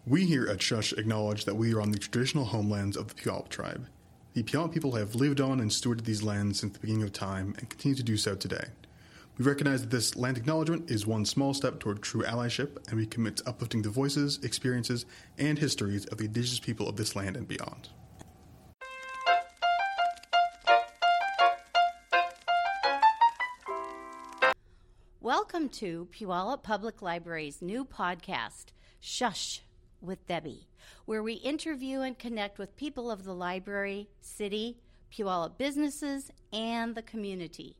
We here at Shush acknowledge that we are on the traditional homelands of the Puyallup tribe. The Puyallup people have lived on and stewarded these lands since the beginning of time and continue to do so today. We recognize that this land acknowledgement is one small step toward true allyship, and we commit to uplifting the voices, experiences, and histories of the indigenous people of this land and beyond. Welcome to Puyallup Public Library's new podcast, Shush with Debbie, where we interview and connect with people of the library, city, Puyallup businesses, and the community.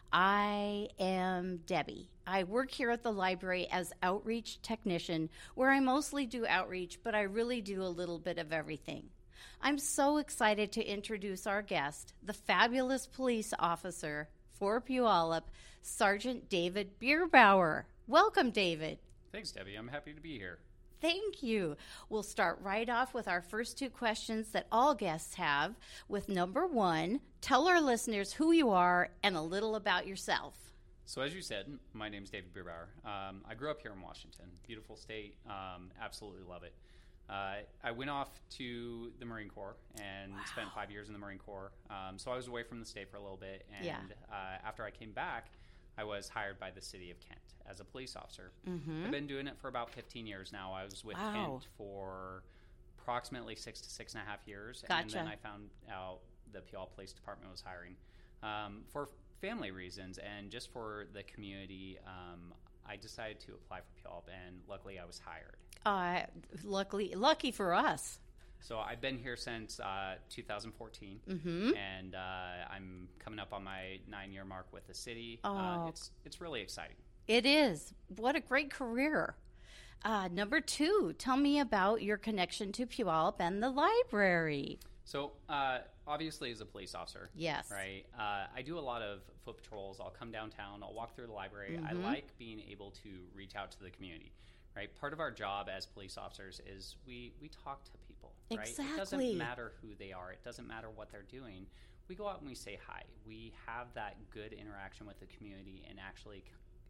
I am Debbie. I work here at the library as outreach technician, where I mostly do outreach, but I really do a little bit of everything. I'm so excited to introduce our guest, the fabulous police officer for Puyallup, Sergeant David Bierbauer. Welcome, David. Thanks, Debbie. I'm happy to be here. Thank you. We'll start right off with our first two questions that all guests have. With number one, tell our listeners who you are and a little about yourself. So as you said, my name is David Bierbauer. I grew up here in Washington. Beautiful state. Absolutely love it. I went off to the Marine Corps and spent 5 years in the Marine Corps. So I was away from the state for a little bit. And after I came back, I was hired by the city of Kent as a police officer. Mm-hmm. I've been doing it for about 15 years now. I was with Kent for approximately 6 to 6.5 years. Gotcha. And then I found out the Puyallup Police Department was hiring. For family reasons and just for the community, I decided to apply for Puyallup, and luckily I was hired. Lucky for us. So I've been here since 2014, and I'm coming up on my 9-year mark with the city. It's really exciting. It is. What a great career. Number two, tell me about your connection to Puyallup and the library. So obviously as a police officer, yes, right, I do a lot of foot patrols. I'll come downtown. I'll walk through the library. I like being able to reach out to the community. Right, part of our job as police officers is we talk to people. Right? Exactly. It doesn't matter who they are. It doesn't matter what they're doing. We go out and we say hi. We have that good interaction with the community and actually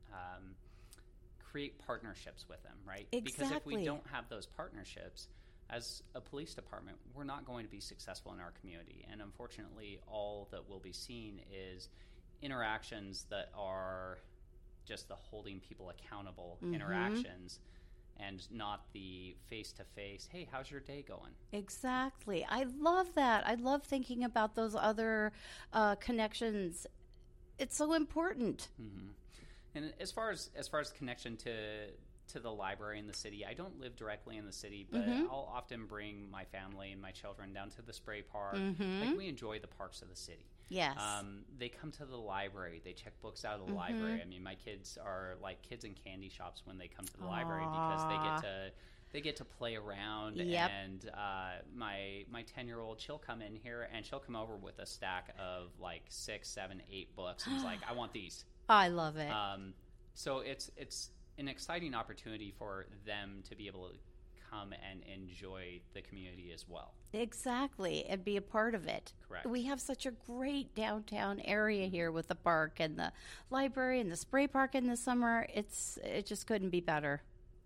create partnerships with them. Right. Exactly. Because if we don't have those partnerships, as a police department, we're not going to be successful in our community. And unfortunately, all that we'll be seeing is interactions that are just the holding people accountable interactions, and not the face-to-face, hey, how's your day going? Exactly. I love that. I love thinking about those other connections. It's so important. Mm-hmm. And as far as connection to the library in the city, I don't live directly in the city, but I'll often bring my family and my children down to the spray park. Like, we enjoy the parks of the city. Yes. They come to the library. They check books out of the library. I mean, my kids are like kids in candy shops when they come to the library because they get to play around. Yep. And my 10-year-old, she'll come in here and she'll come over with a stack of like 6, 7, 8 books, and it's like, I want these. I love it. So it's an exciting opportunity for them to be able to come and enjoy the community as well. Exactly, and be a part of it. Correct. We have such a great downtown area here with the park and the library and the spray park in the summer. It just couldn't be better.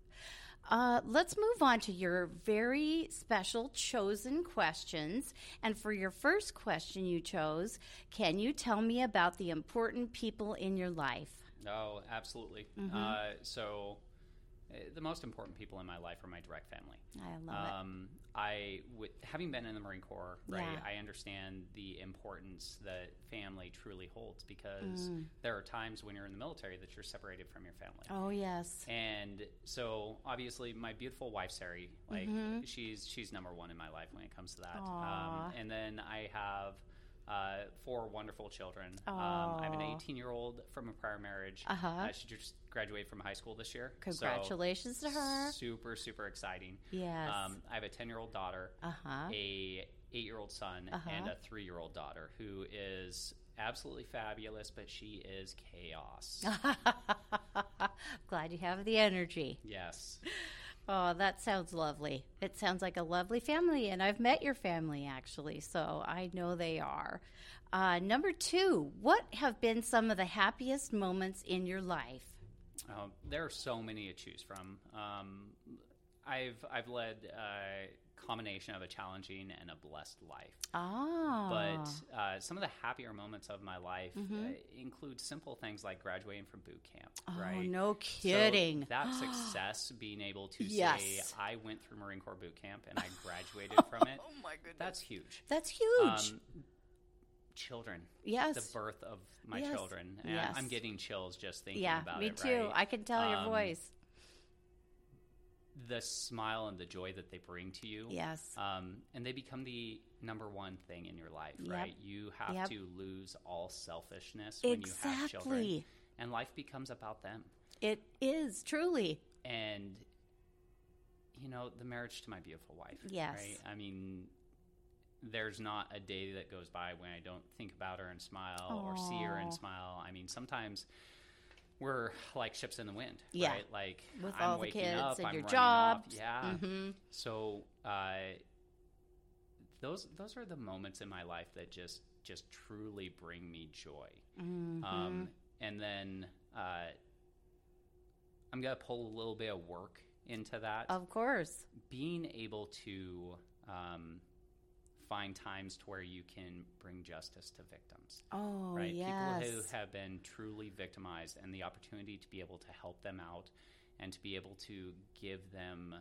Let's move on to your very special chosen questions. And for your first question you chose, can you tell me about the important people in your life? Oh, absolutely. So the most important people in my life are my direct family. I love it. Having been in the Marine Corps, right, Yeah. I understand the importance that family truly holds, because there are times when you're in the military that you're separated from your family. Oh, yes. And so obviously my beautiful wife, Sari, like she's number one in my life when it comes to that. And then I have 4 wonderful children. I have an 18-year-old from a prior marriage. She just graduated from high school this year. Congratulations to her. Super, super exciting. Yes. I have a 10-year-old daughter, a 8-year-old son, and a 3-year-old daughter who is absolutely fabulous, but she is chaos. Glad you have the energy. Yes. Oh, that sounds lovely. It sounds like a lovely family, and I've met your family, actually, so I know they are. Number 2, what have been some of the happiest moments in your life? There are so many to choose from. I've led a combination of a challenging and a blessed life. Ah. But some of the happier moments of my life include simple things like graduating from boot camp. Oh, right? no kidding. So that success, being able to Yes. say, I went through Marine Corps boot camp and I graduated from it. Oh, my goodness. That's huge. That's huge. Children. Yes. The birth of my Yes. children. And Yes. I'm getting chills just thinking Yeah, about me it. too. Right? I can tell your voice. The smile and the joy that they bring to you. Yes. And they become the number one thing in your life, Yep. right? You have Yep. to lose all selfishness when you have children. Exactly. And life becomes about them. It is, truly. And, the marriage to my beautiful wife. Yes. Right? I mean, there's not a day that goes by when I don't think about her and smile or see her and Aw. smile. I mean, sometimes we're like ships in the wind, Yeah. right? Like With I'm all the waking kids up, and I'm your running off. jobs. Yeah. Mm-hmm. So those are the moments in my life that just truly bring me joy. Mm-hmm. And then I'm gonna pull a little bit of work into that. Of course. Being able to find times to where you can bring justice to victims. Oh, Right? yes. People who have been truly victimized, and the opportunity to be able to help them out and to be able to give them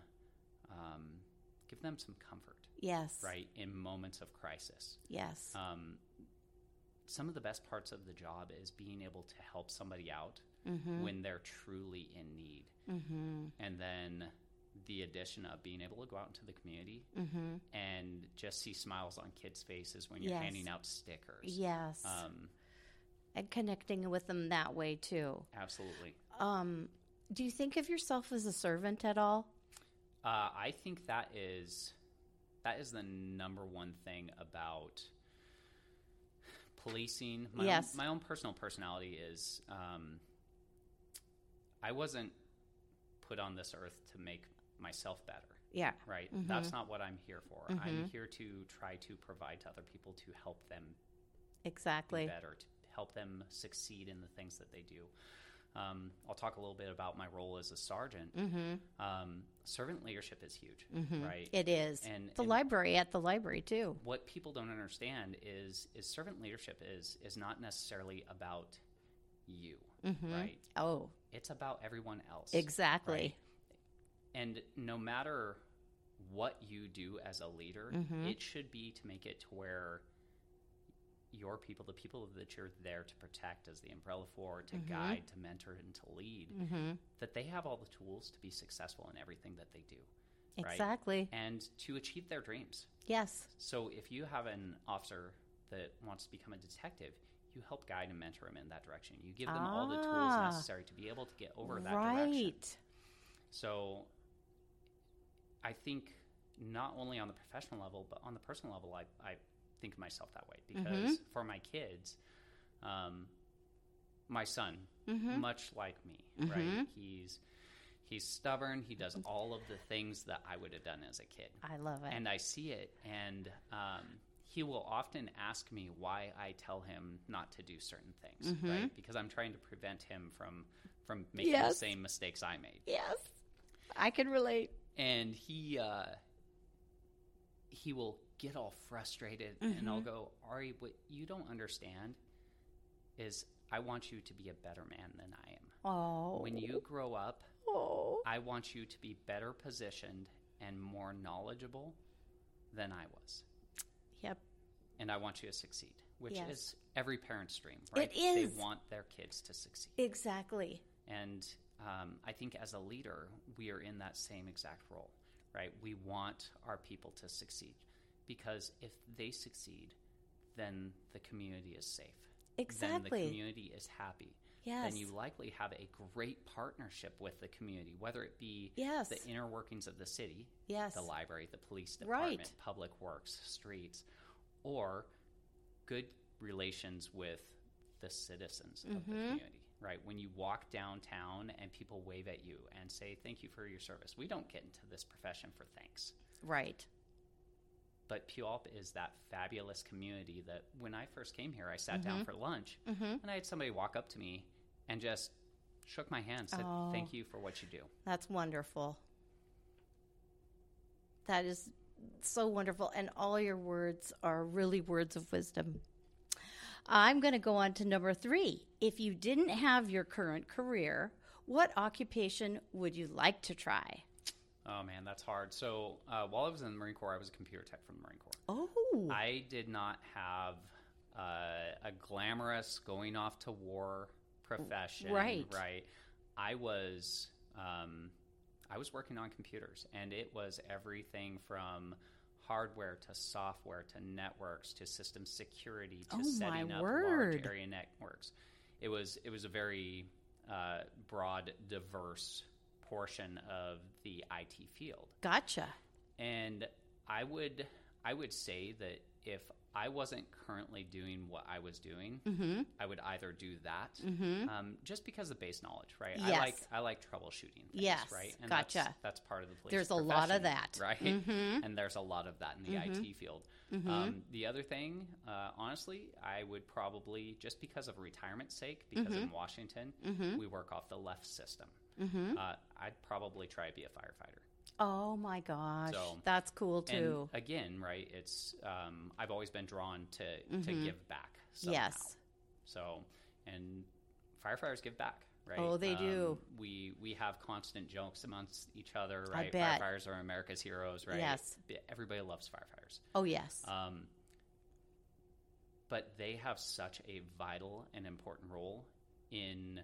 some comfort, Yes. right, in moments of crisis. Yes. Some of the best parts of the job is being able to help somebody out when they're truly in need. Mm-hmm. And then the addition of being able to go out into the community and just see smiles on kids' faces when you're Yes. handing out stickers. Yes. And connecting with them that way, too. Absolutely. Do you think of yourself as a servant at all? I think that is the number one thing about policing. Yes. My own personal personality is I wasn't put on this earth to make myself better. Yeah. Right? That's not what I'm here for. I'm here to try to provide to other people to help them Exactly. be better, to help them succeed in the things that they do. I'll talk a little bit about my role as a sergeant. Servant leadership is huge, right? It is. And the library, too. What people don't understand is servant leadership is not necessarily about you, right? Oh, It's about everyone else. exactly. Right? And no matter what you do as a leader, it should be to make it to where your people, the people that you're there to protect as the umbrella for, to guide, to mentor, and to lead, that they have all the tools to be successful in everything that they do. Right? Exactly. And to achieve their dreams. Yes. So if you have an officer that wants to become a detective, you help guide and mentor him in that direction. You give them all the tools necessary to be able to get over that direction. Right. So I think not only on the professional level, but on the personal level, I think of myself that way. Because for my kids, my son, much like me, right? He's stubborn. He does all of the things that I would have done as a kid. I love it. And I see it, and he will often ask me why I tell him not to do certain things, right? Because I'm trying to prevent him from making the same mistakes I made. Yes. I can relate. And he will get all frustrated, and I'll go, Ari, what you don't understand is I want you to be a better man than I am. Oh. When you grow up, Oh. I want you to be better positioned and more knowledgeable than I was. Yep. And I want you to succeed, which Yes. is every parent's dream, right? It is. They want their kids to succeed. Exactly. And I think as a leader, we are in that same exact role, right? We want our people to succeed because if they succeed, then the community is safe. Then the Exactly. community is happy. Yes. Then you likely have a great partnership with the community, whether it be Yes. the inner workings of the city, Yes. the library, the police department, Right. public works, streets, or good relations with the citizens of the community, right? When you walk downtown and people wave at you and say, thank you for your service. We don't get into this profession for thanks. Right. But Puyallup is that fabulous community that when I first came here, I sat down for lunch and I had somebody walk up to me and just shook my hand, said, thank you for what you do. That's wonderful. That is so wonderful. And all your words are really words of wisdom. I'm going to go on to number 3. If you didn't have your current career, what occupation would you like to try? Oh, man, that's hard. So while I was in the Marine Corps, I was a computer tech from the Marine Corps. Oh. I did not have a glamorous going off to war profession. Right. I was working on computers, and it was everything from hardware to software to networks to system security to setting up large area networks. It was a very broad, diverse portion of the IT field. Gotcha. And I would say that if I wasn't currently doing what I was doing, I would either do that, just because of base knowledge, right? Yes. I like troubleshooting things, yes. right? And gotcha. That's part of the police There's a profession, lot of that. right? And there's a lot of that in the IT field. The other thing, honestly, I would probably, just because of retirement's sake, because in Washington, we work off the left system, I'd probably try to be a firefighter. Oh my gosh, that's cool too. And again, right? It's I've always been drawn to give back somehow. Yes. So, and firefighters give back, right? Oh, they do. We have constant jokes amongst each other, right? I bet. Firefighters are America's heroes, right? Yes. Everybody loves firefighters. Oh yes. But they have such a vital and important role in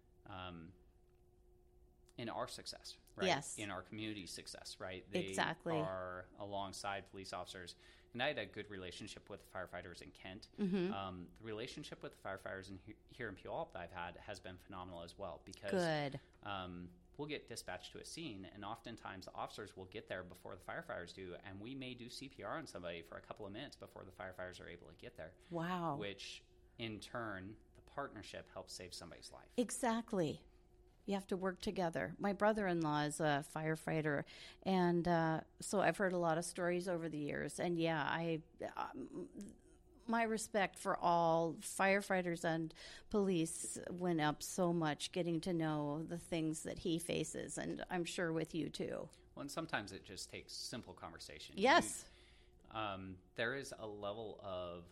our success, right? Yes. In our community's success, right? They are alongside police officers. And I had a good relationship with firefighters in Kent. The relationship with the firefighters here in Puyallup that I've had has been phenomenal as well, because we'll get dispatched to a scene, and oftentimes the officers will get there before the firefighters do, and we may do CPR on somebody for a couple of minutes before the firefighters are able to get there. Wow. Which, in turn, the partnership helps save somebody's life. Exactly. You have to work together. My brother-in-law is a firefighter, and so I've heard a lot of stories over the years. And yeah, my respect for all firefighters and police went up so much getting to know the things that he faces, and I'm sure with you too. Well, and sometimes it just takes simple conversation. Yes. There is a level of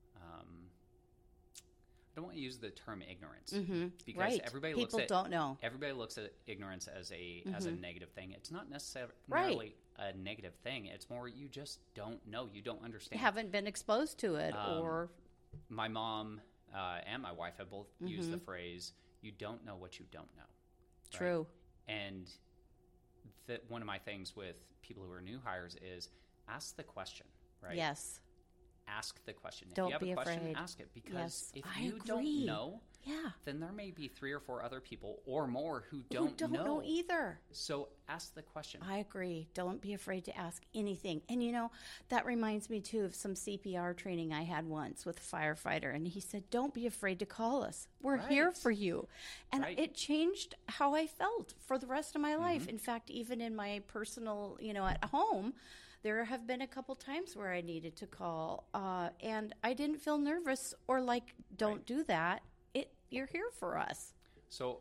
I don't want to use the term ignorance, because right. everybody People looks at don't know. Everybody looks at ignorance as a negative thing. It's not necessarily a negative thing. It's more you just don't know. You don't understand. You haven't been exposed to it, or my mom and my wife have both used the phrase, "You don't know what you don't know." Right? True. And one of my things with people who are new hires is ask the question. Right. Yes. Ask the question. Don't if you have be a question, afraid. ask it. Because if I you agree. don't know, yeah, then there may be 3 or 4 other people or more who don't know either. So ask the question. I agree. Don't be afraid to ask anything. And you know, that reminds me too of some CPR training I had once with a firefighter, and he said, "Don't be afraid to call us. We're here for you." And it changed how I felt for the rest of my life. In fact, even in my personal, at home, there have been a couple times where I needed to call, and I didn't feel nervous or like, don't do that. You're here for us. So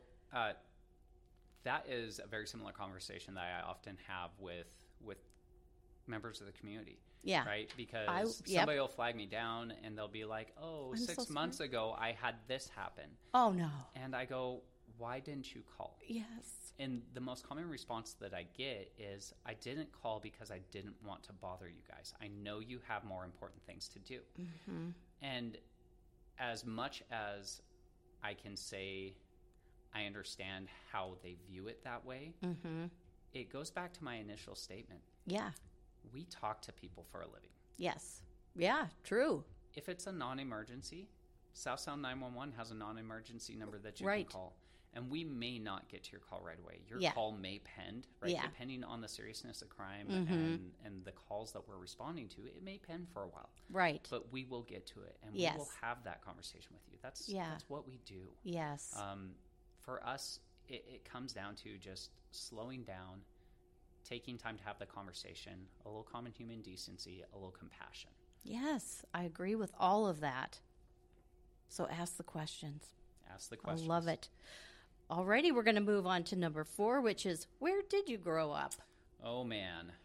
that is a very similar conversation that I often have with members of the community. Yeah. Right? Because somebody will flag me down and they'll be like, "Oh, 6 months ago I had this happen." Oh, no. And I go, "Why didn't you call?" Yes. And the most common response that I get is, "I didn't call because I didn't want to bother you guys. I know you have more important things to do." And as much as I can say I understand how they view it that way, it goes back to my initial statement. Yeah. We talk to people for a living. Yes. Yeah, true. If it's a non-emergency, South Sound 911 has a non-emergency number that you can call. And we may not get to your call right away. Your call may pend, right? Yeah. Depending on the seriousness of crime and the calls that we're responding to, it may pend for a while. Right. But we will get to it, and we will have that conversation with you. That's what we do. Yes. For us, it comes down to just slowing down, taking time to have the conversation, a little common human decency, a little compassion. Yes, I agree with all of that. So ask the questions. Ask the questions. I love it. Alrighty, we're going to move on to number 4, which is, where did you grow up? Oh, man.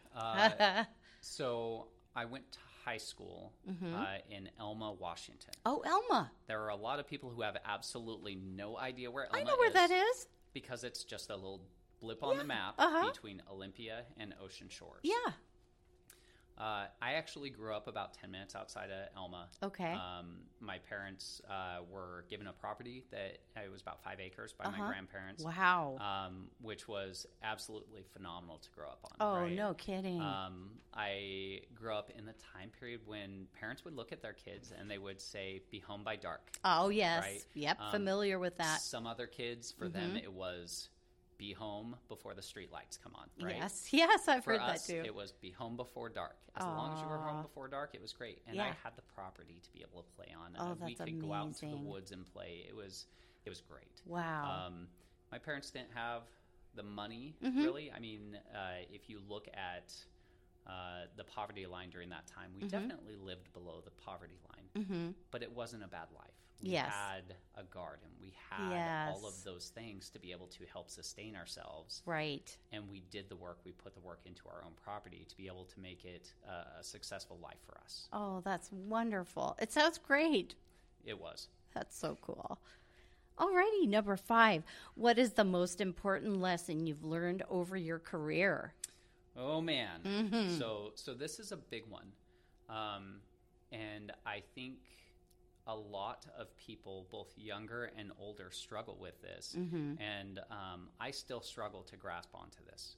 So I went to high school in Elma, Washington. Oh, Elma. There are a lot of people who have absolutely no idea where Elma is. I know where that is. Because it's just a little blip on the map between Olympia and Ocean Shores. Yeah. I actually grew up about 10 minutes outside of Elma. Okay. My parents were given a property that it was about 5 acres by my grandparents. Wow. Which was absolutely phenomenal to grow up on. Oh, right? no kidding. I grew up in the time period when parents would look at their kids and they would say, be home by dark. Oh, yes. Right? Yep, familiar with that. Some other kids, for them, it was be home before the street lights come on, right? Yes, I've For heard us, that too. it was be home before dark. As long as you were home before dark, it was great. And I had the property to be able to play on. Oh, We that's could go out into the amazing. woods and play. It was great. Wow. My parents didn't have the money, really. I mean, if you look at the poverty line during that time, we definitely lived below the poverty line. But it wasn't a bad life. We had a garden. We had all of those things to be able to help sustain ourselves. Right. And we did the work. We put the work into our own property to be able to make it a successful life for us. Oh, that's wonderful. It sounds great. It was. That's so cool. Alrighty, number 5. What is the most important lesson you've learned over your career? Oh, man. So this is a big one. And I think a lot of people, both younger and older, struggle with this. And I still struggle to grasp onto this.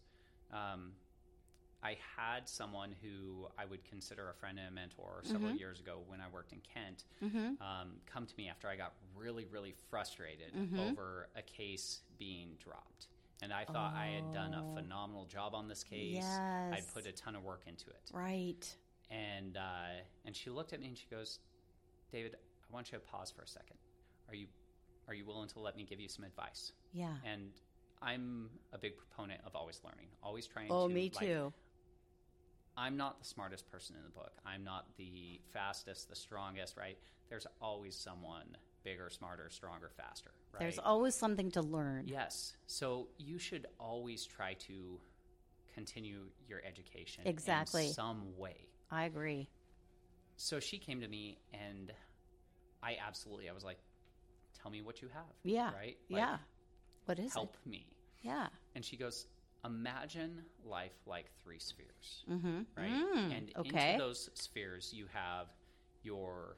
I had someone who I would consider a friend and a mentor several years ago when I worked in Kent come to me after I got really, really frustrated over a case being dropped. And I thought I had done a phenomenal job on this case. Yes. I'd put a ton of work into it. Right. And she looked at me and she goes, David, I want you to pause for a second. Are you willing to let me give you some advice? Yeah. And I'm a big proponent of always learning, always trying to. Oh, me too. I'm not the smartest person in the book. I'm not the fastest, the strongest, right? There's always someone bigger, smarter, stronger, faster, right? There's always something to learn. Yes. So you should always try to continue your education in some way. I agree. So she came to me and I was like, tell me what you have. Yeah. Right? Yeah. What is help me. Yeah. And she goes, imagine life like 3 spheres. Right? And okay. into those spheres, you have your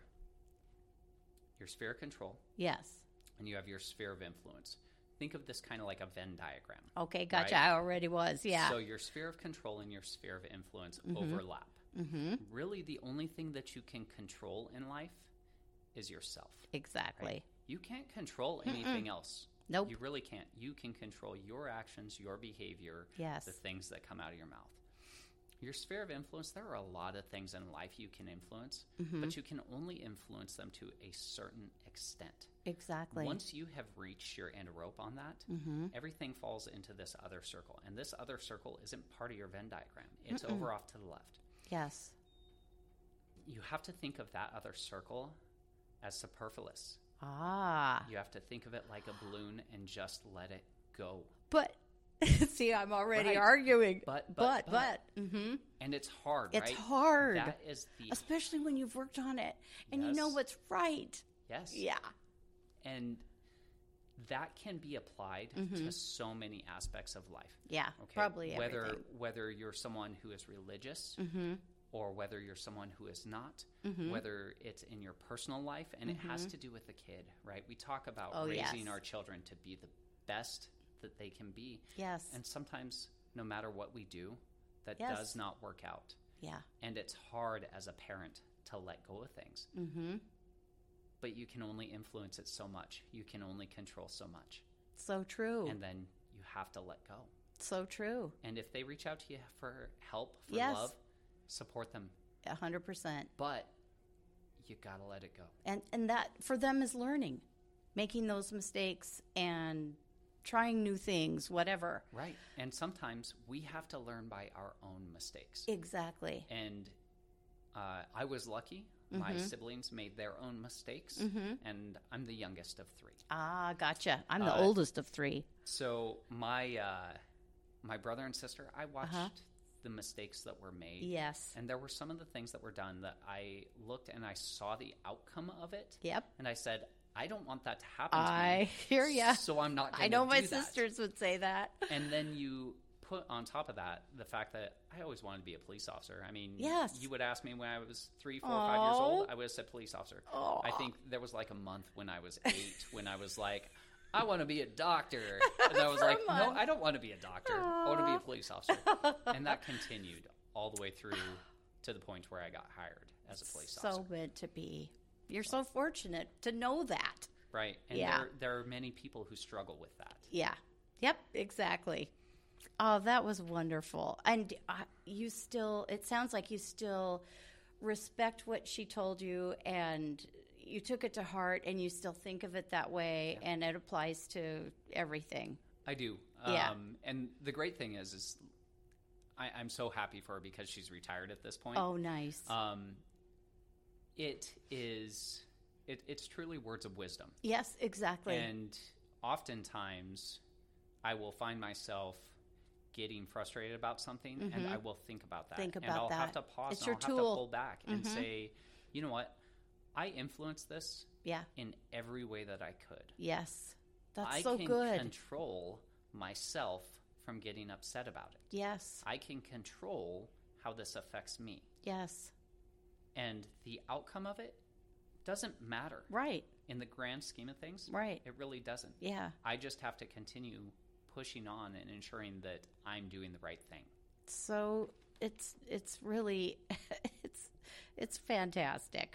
sphere of control. Yes. And you have your sphere of influence. Think of this kind of like a Venn diagram. Okay, gotcha. Right? I already was, yeah. So your sphere of control and your sphere of influence overlap. Really, the only thing that you can control in life is yourself. Exactly. Right? You can't control anything else. Nope. You really can't. You can control your actions, your behavior, the things that come out of your mouth. Your sphere of influence, there are a lot of things in life you can influence, but you can only influence them to a certain extent. Exactly. Once you have reached your end rope on that, everything falls into this other circle. And this other circle isn't part of your Venn diagram. It's over off to the left. Yes. You have to think of that other circle as superfluous. Ah. You have to think of it like a balloon and just let it go. But, see, I'm already arguing. But. And it's hard, right? It's hard. That is especially when you've worked on it and you know what's right. Yes. Yeah. And that can be applied to so many aspects of life. Yeah, okay? Probably everything. Whether you're someone who is religious or whether you're someone who is not, whether it's in your personal life, and it has to do with the kid, right? We talk about raising our children to be the best that they can be. Yes. And sometimes, no matter what we do, that does not work out. Yeah. And it's hard as a parent to let go of things. But you can only influence it so much. You can only control so much. So true. And then you have to let go. So true. And if they reach out to you for help, for love, support them. 100%. But you got to let it go. And that for them is learning, making those mistakes and trying new things, whatever. Right. And sometimes we have to learn by our own mistakes. Exactly. And I was lucky. My siblings made their own mistakes, and I'm the youngest of 3. Ah, gotcha. I'm the oldest of 3. So my brother and sister, I watched the mistakes that were made. Yes. And there were some of the things that were done that I looked and I saw the outcome of it. Yep. And I said, I don't want that to happen to me. I hear ya. So I'm not going to I know do my that. sisters would say that. And then you put on top of that the fact that I always wanted to be a police officer. I mean, Yes. you would ask me when I was 3, 4, 5 years old, I would have said police officer. Aw. I think there was like a month when I was 8 when I was like, I want to be a doctor. And I was For a like, no, month. I don't want to be a doctor. I want to be a police officer. And that continued all the way through to the point where I got hired as a police officer. So meant to be. You're so fortunate to know that. Right. And Yeah. there are many people who struggle with that. Yeah. Yep, exactly. Oh, that was wonderful. And you still, it sounds like you still respect what she told you and you took it to heart and you still think of it that way and it applies to everything. I do. Yeah. And the great thing is I'm so happy for her because she's retired at this point. Oh, nice. It's truly words of wisdom. Yes, exactly. And oftentimes I will find myself getting frustrated about something and I will think about that. Think and about I'll that. have to pause It's and your I'll have to tool. pull back and say, you know what? I influenced this Yeah. in every way that I could. Yes. That's I so can good. control myself from getting upset about it. Yes. I can control how this affects me. Yes. And the outcome of it doesn't matter. Right. In the grand scheme of things, Right. it really doesn't. Yeah. I just have to continue pushing on and ensuring that I'm doing the right thing. So it's really it's fantastic.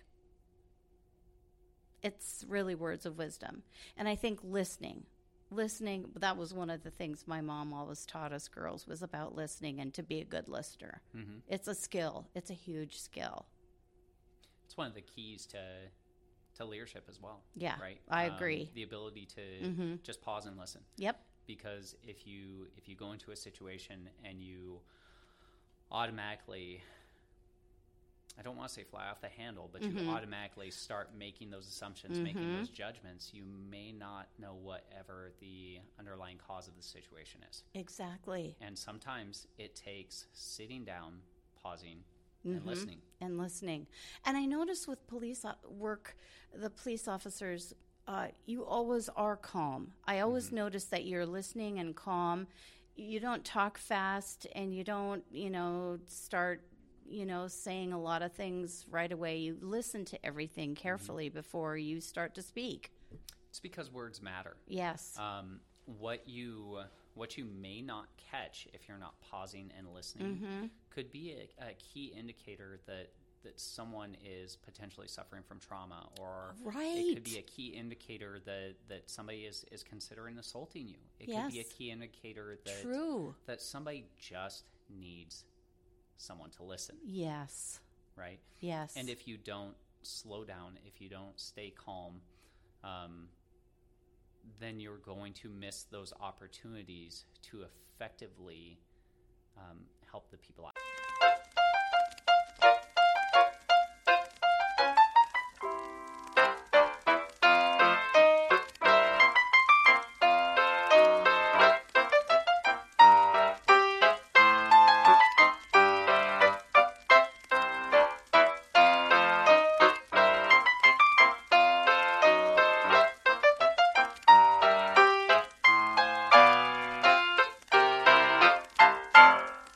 It's really words of wisdom. And I think listening, that was one of the things my mom always taught us girls was about listening and to be a good listener. Mm-hmm. It's a skill. It's a huge skill. It's one of the keys to leadership as well. Yeah, right. I agree. The ability to just pause and listen. Yep. Because if you go into a situation and you automatically, I don't want to say fly off the handle, but you automatically start making those assumptions, making those judgments, you may not know whatever the underlying cause of the situation is. Exactly. And sometimes it takes sitting down, pausing, and listening. And listening. And I notice with police work, the police officers, you always are calm. I always notice that you're listening and calm. You don't talk fast and you don't, start, saying a lot of things right away. You listen to everything carefully before you start to speak. It's because words matter. Yes. What you may not catch if you're not pausing and listening could be a key indicator that someone is potentially suffering from trauma, or it could be a key indicator that somebody is considering assaulting you. It could be a key indicator that somebody just needs someone to listen. Yes. Right? Yes. And if you don't slow down, if you don't stay calm, then you're going to miss those opportunities to effectively